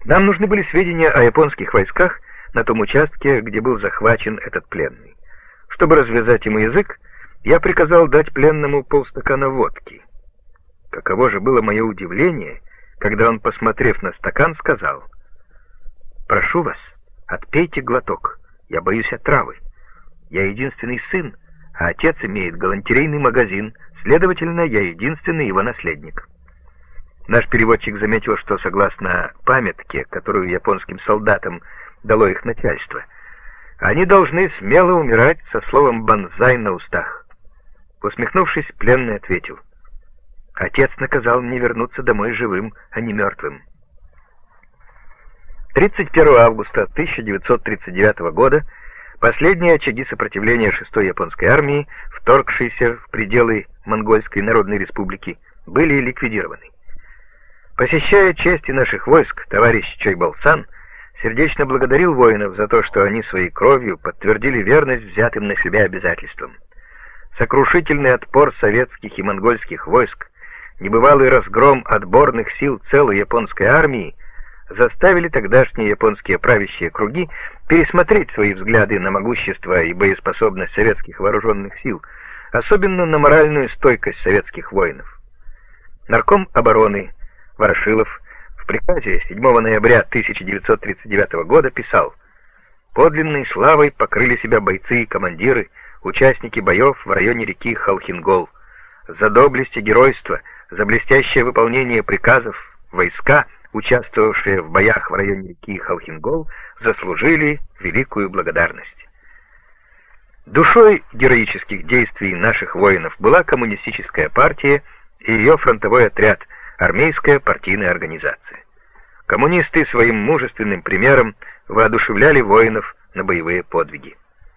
Нам нужны были сведения о японских войсках на том участке, где был захвачен этот пленный. Чтобы развязать ему язык, я приказал дать пленному полстакана водки. Каково же было мое удивление, когда он, посмотрев на стакан, сказал: «Прошу вас, отпейте глоток, я боюсь отравы. Я единственный сын, а отец имеет галантерейный магазин, следовательно, я единственный его наследник». Наш переводчик заметил, что согласно памятке, которую японским солдатам дало их начальство, они должны смело умирать со словом «банзай» на устах. Усмехнувшись, пленный ответил: «Отец наказал мне вернуться домой живым, а не мертвым». 31 августа 1939 года последние очаги сопротивления 6-й японской армии, вторгшейся в пределы Монгольской Народной Республики, были ликвидированы. Посещая части наших войск, товарищ Чойбал-сан сердечно благодарил воинов за то, что они своей кровью подтвердили верность взятым на себя обязательствам. Сокрушительный отпор советских и монгольских войск, небывалый разгром отборных сил целой японской армии заставили тогдашние японские правящие круги пересмотреть свои взгляды на могущество и боеспособность советских вооруженных сил, особенно на моральную стойкость советских воинов. Нарком обороны Ворошилов в приказе 7 ноября 1939 года писал: «Подлинной славой покрыли себя бойцы и командиры, участники боев в районе реки Халхингол. За доблесть и геройство, за блестящее выполнение приказов войска, участвовавшие в боях в районе реки Халхингол, заслужили великую благодарность». Душой героических действий наших воинов была коммунистическая партия и ее фронтовой отряд, армейская партийная организация. Коммунисты своим мужественным примером воодушевляли воинов на боевые подвиги.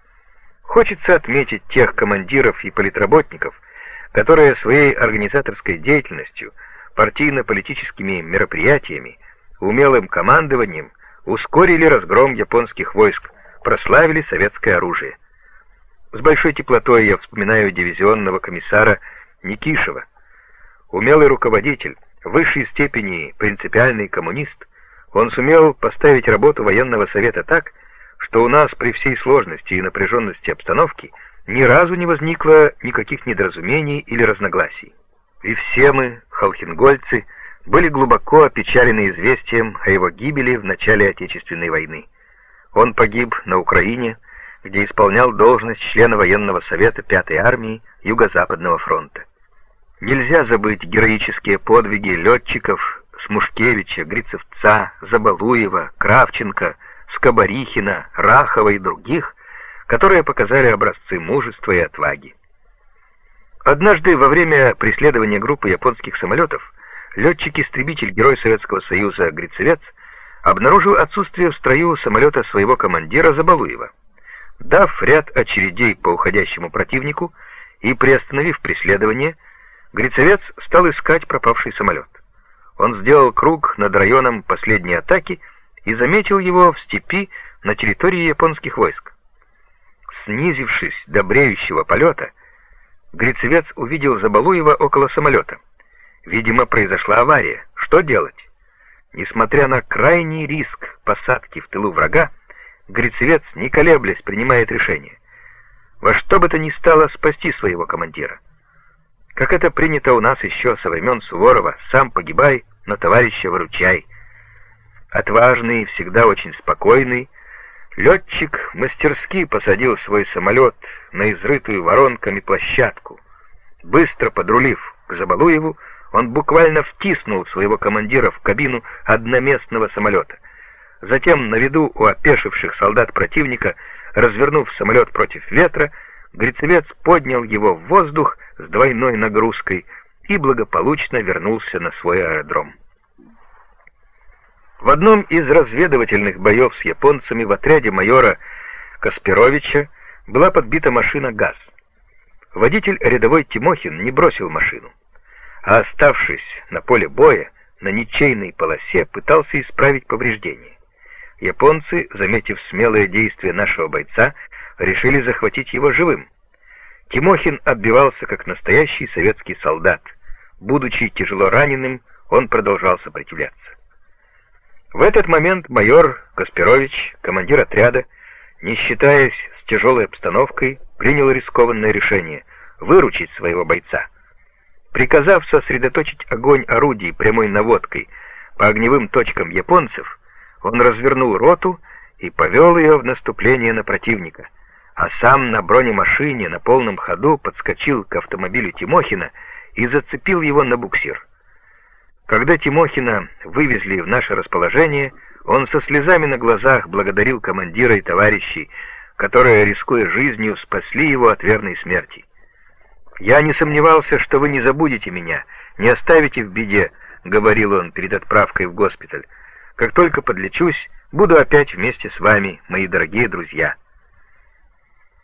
Хочется отметить тех командиров и политработников, которые своей организаторской деятельностью, партийно-политическими мероприятиями, умелым командованием ускорили разгром японских войск, прославили советское оружие. С большой теплотой я вспоминаю дивизионного комиссара Никишева. Умелый руководитель, в высшей степени принципиальный коммунист, он сумел поставить работу военного совета так, что у нас при всей сложности и напряженности обстановки ни разу не возникло никаких недоразумений или разногласий. И все мы, халхингольцы, были глубоко опечалены известием о его гибели в начале Отечественной войны. Он погиб на Украине, где исполнял должность члена военного совета 5-й армии Юго-Западного фронта. Нельзя забыть героические подвиги летчиков Смушкевича, Грицевца, Забалуева, Кравченко, Скобарихина, Рахова и других, которые показали образцы мужества и отваги. Однажды во время преследования группы японских самолетов летчик-истребитель, герой Советского Союза Грицевец, обнаружил отсутствие в строю самолета своего командира Забалуева. Дав ряд очередей по уходящему противнику и приостановив преследование, Грицевец стал искать пропавший самолет. Он сделал круг над районом последней атаки и заметил его в степи на территории японских войск. Снизившись до бреющего полета, Грицевец увидел Забалуева около самолета. Видимо, произошла авария. Что делать? Несмотря на крайний риск посадки в тылу врага, Грицевец, не колеблясь, принимает решение: во что бы то ни стало спасти своего командира. Как это принято у нас еще со времен Суворова: «Сам погибай, но товарища выручай». Отважный, всегда очень спокойный, летчик мастерски посадил свой самолет на изрытую воронками площадку. Быстро подрулив к Забалуеву, он буквально втиснул своего командира в кабину одноместного самолета. Затем, на виду у опешивших солдат противника, развернув самолет против ветра, Грицевец поднял его в воздух с двойной нагрузкой и благополучно вернулся на свой аэродром. В одном из разведывательных боев с японцами в отряде майора Каспировича была подбита машина ГАЗ. Водитель рядовой Тимохин не бросил машину, а, оставшись на поле боя, на ничейной полосе пытался исправить повреждения. Японцы, заметив смелые действия нашего бойца, решили захватить его живым. Тимохин отбивался как настоящий советский солдат. Будучи тяжело раненым, он продолжал сопротивляться. В этот момент майор Каспирович, командир отряда, не считаясь с тяжелой обстановкой, принял рискованное решение выручить своего бойца. Приказав сосредоточить огонь орудий прямой наводкой по огневым точкам японцев, он развернул роту и повел ее в наступление на противника, а сам на бронемашине на полном ходу подскочил к автомобилю Тимохина и зацепил его на буксир. Когда Тимохина вывезли в наше расположение, он со слезами на глазах благодарил командира и товарищей, которые, рискуя жизнью, спасли его от верной смерти. «Я не сомневался, что вы не забудете меня, не оставите в беде», — говорил он перед отправкой в госпиталь. «Как только подлечусь, буду опять вместе с вами, мои дорогие друзья».